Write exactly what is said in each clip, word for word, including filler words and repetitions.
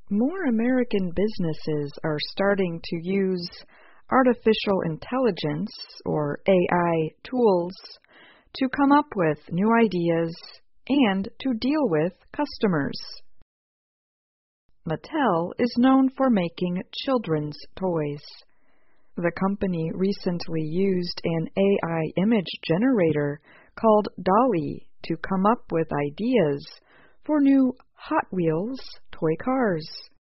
More American businesses are starting to use artificial intelligence, or A I, tools to come up with new ideas and to deal with customers. Mattel is known for making children's toys. The company recently used an A I image generator called DALL-E to come up with ideas for new Hot Wheels toy cars.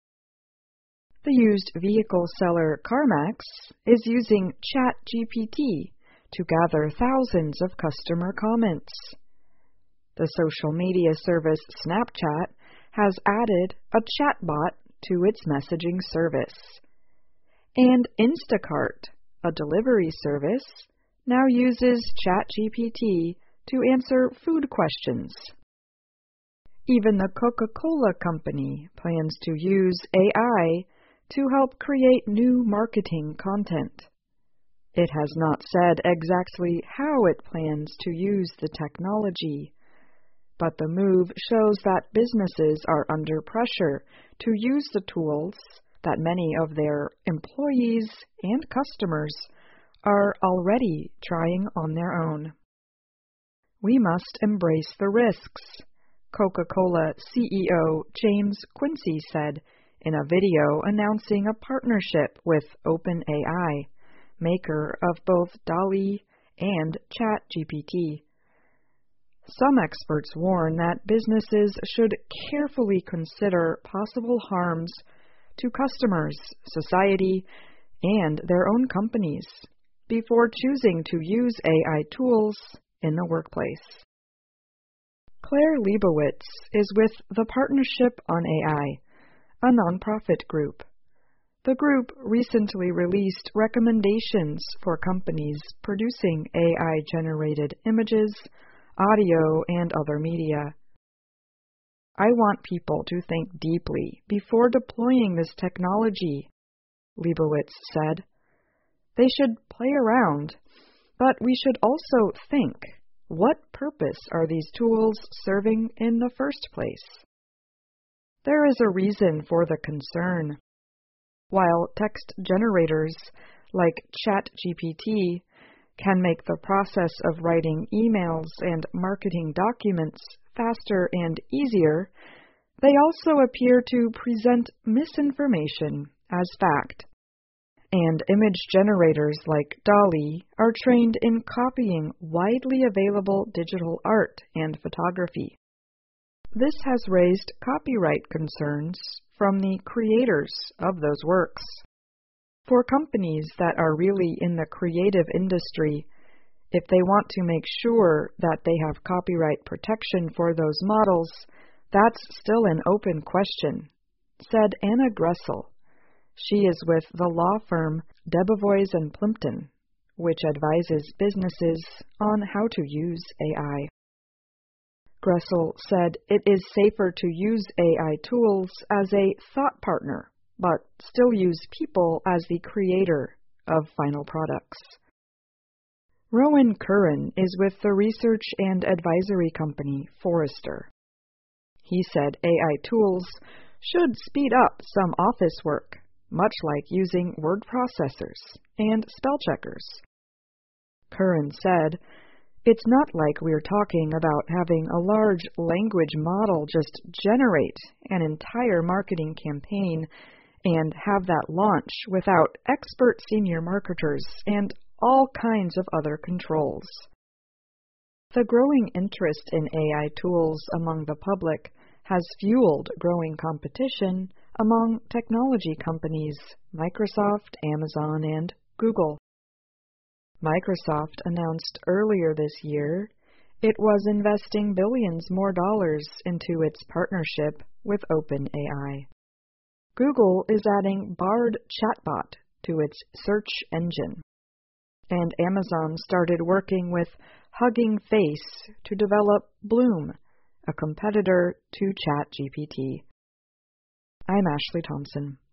The used vehicle seller CarMax is using ChatGPT to gather thousands of customer comments. The social media service Snapchat has added a chatbot to its messaging service. And Instacart, a delivery service, now uses ChatGPT to answer food questions. Even the Coca-Cola Company plans to use A I to help create new marketing content. It has not said exactly how it plans to use the technology, but the move shows that businesses are under pressure to use the tools that many of their employees and customers are already trying on their own. We must embrace the risks, Coca-Cola C E O James Quincey said in a video announcing a partnership with OpenAI, maker of both DALL-E and ChatGPT. Some experts warn that businesses should carefully consider possible harms to customers, society, and their own companies before choosing to use A I tools in the workplace. Claire Leibowitz is with the Partnership on A I, a nonprofit group. The group recently released recommendations for companies producing A I-generated images, audio, and other media. I want people to think deeply before deploying this technology, Leibowitz said. They should play around, but we should also think, what purpose are these tools serving in the first place? There is a reason for the concern. While text generators like ChatGPT can make the process of writing emails and marketing documents faster and easier, they also appear to present misinformation as fact. And image generators like DALL-E are trained in copying widely available digital art and photography. This has raised copyright concerns from the creators of those works. For companies that are really in the creative industry, if they want to make sure that they have copyright protection for those models, that's still an open question, said Anna Gressel. She is with the law firm Debevoise and Plimpton, which advises businesses on how to use A I. Gressel said it is safer to use A I tools as a thought partner, but still use people as the creator of final products. Rowan Curran is with the research and advisory company Forrester. He said A I tools should speed up some office work, much like using word processors and spell checkers. Curran said, "It's not like we're talking about having a large language model just generate an entire marketing campaign and have that launch without expert senior marketers and all kinds of other controls." The growing interest in A I tools among the public has fueled growing competition among technology companies Microsoft, Amazon, and Google. Microsoft announced earlier this year it was investing billions more dollars into its partnership with OpenAI. Google is adding Bard chatbot to its search engine. And Amazon started working with Hugging Face to develop Bloom, a competitor to ChatGPT. I'm Ashley Thompson.